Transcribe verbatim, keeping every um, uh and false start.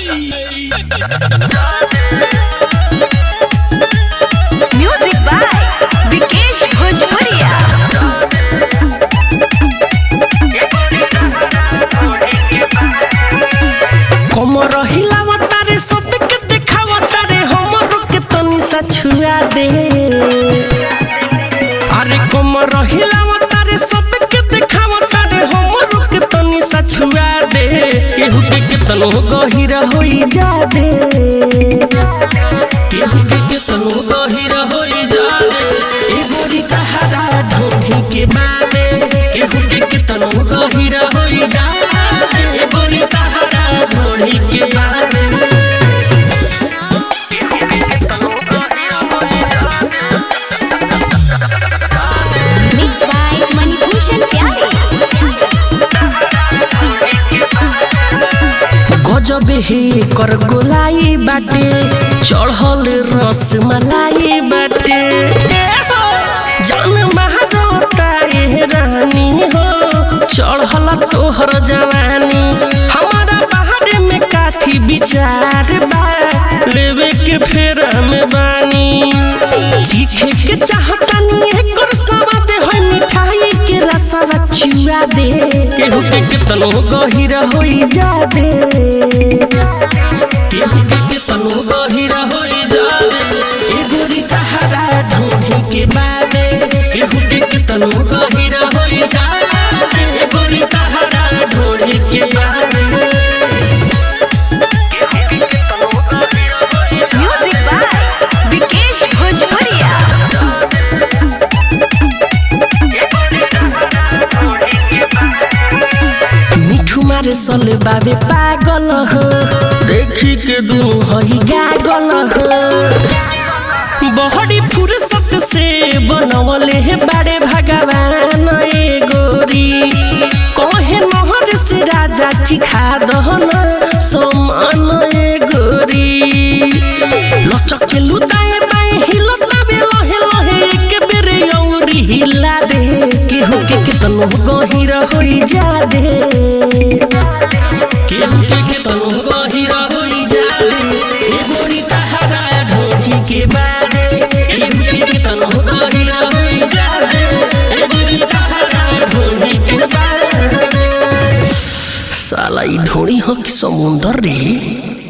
Music by Vikesh भोजपुरिया। कमर हिलावता रे सबके देखावता रे हमरो के तनी सा छुआ दे। अरे कमर हिलावता रे सबके देखावता रे हमरो के तनी सा छुआ दे। केहू के केतनो गहिरा होई जा दे, केहू के केतनो गहिरा होई जा दे। ए गोरी तहरा ढोही के बादे, केहू के केतनो गहिरा होई जा दे। ए गोरी तहरा ढोही के बादे। मिक्स बाय मणिभूषण प्यारे। गजब ही कर गोलाई बाटे, चढ़ल रस मलाई बाटे। जान महारता ए रानी हो, चढ़ल तोहर जवानी। हमारा बाहर में काथी विचार बा, लेवे के फेरा में बानी। चीखे के चाहतानी एकर स्वाद है मिठाई के रसवा चुआ दे। केहू के केतनो गहिरा होई जा दे, केहू के केतनो गहिरा होई जा दे। ए गोरी तहरा ढोही के बादे, केहू के केतनो गहिरा होई जा दे। ए गोरी तहरा ढोही के बादे। म्यूजिक बाय विकेश भोजपुरिया। मिठू मारे सले बाबे पागल हो, देखी के दू हई गागल हो। बहरी फुर्सत से बनवले हे बड़े भगवान ए गोरी। कहे नहर से राजा चिखा दहन समान ए गोरी। लचक के लुदाए बाए हिलत बाबे लहे लहे एक बेरे औरी हिला दे। केहू के केतनो गहिरा होई जा दे, केहू के केतनो गहिरा होई जा दे। ए गोरी तहरा ढोही के बादे, केहू के केतनो गहिरा होई जा दे। ए गोरी तहरा ढोही के बादे। साला ई ढोड़ी हो कि समुंदर रे।